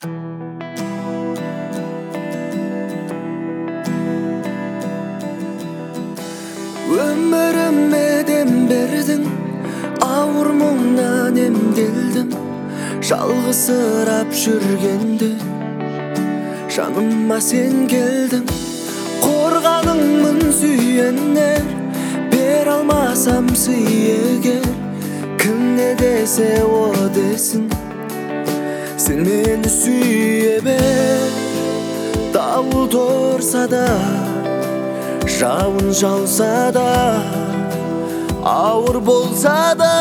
Ömürüme dem berdiň, awur muňdan emdeldim. Жалгысырап жүргенде жаныма сен келдиң. Корганыңмын сүйенер, бере алмасам сый эгер. Ким не десе о десин, сен мени сүйе бер. Дауыл турса да, жауын жауса да, ауыр болса да,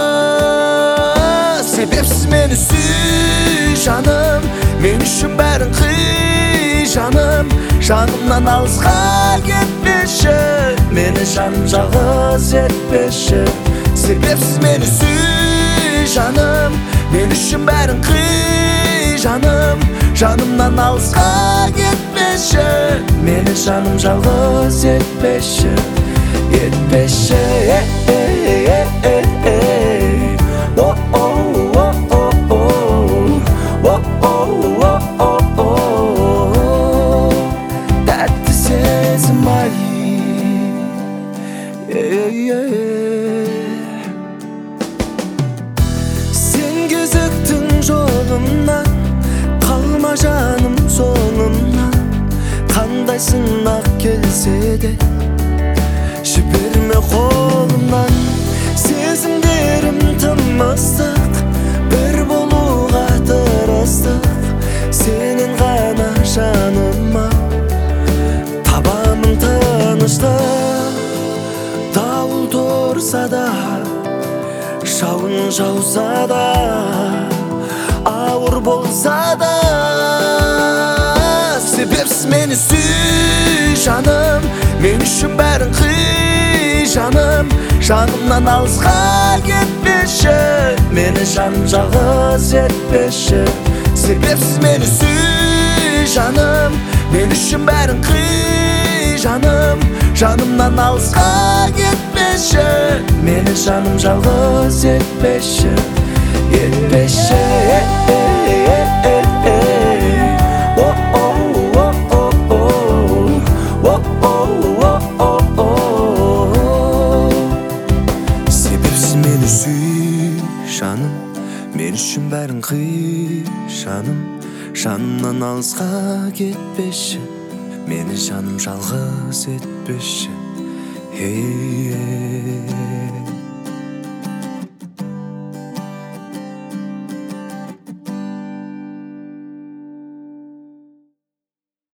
себепсіз мені сүй жаным. Мен үшін бәрін қый жаным. Жанымнан алысқа кетпеші, мені жаным жалғыз етпеші. Себепсіз мені сүй жаным. Мен үшін бәрін қый жаным. Жанымнан алысқа кетпеші, мені жаным жалғыз етпеші. Етпеші, тәтті сезім ай. Сен кезіктің жолымнан, қалма жаным соңымнан. Қандай сынақ келсе де жіберме қолымнан. Сезімдерім тым ыстық, бір болуға тырыстық. Сенен ғана жаныма табамын тыныштық. Дауыл тұрса да, жауын жауса да, ауыр болса да, себепсіз мені сүй жаным. Мен үшін бәрін қый жаным. Жанымнан алысқа кетпеші, мені жаным жалғыз етпеші. Себепсіз мені сүй жаным. Мен үшін бәрін қый жаным. Жанымнан алысқа кетпеші, мені жаным жалғыз етпеші. Етпеші, себепсіз мені сүй жаным. Мен үшін бәрін қый жаным. Жанымнан алысқа кетпеші, мені жаным жалғыз етпеші.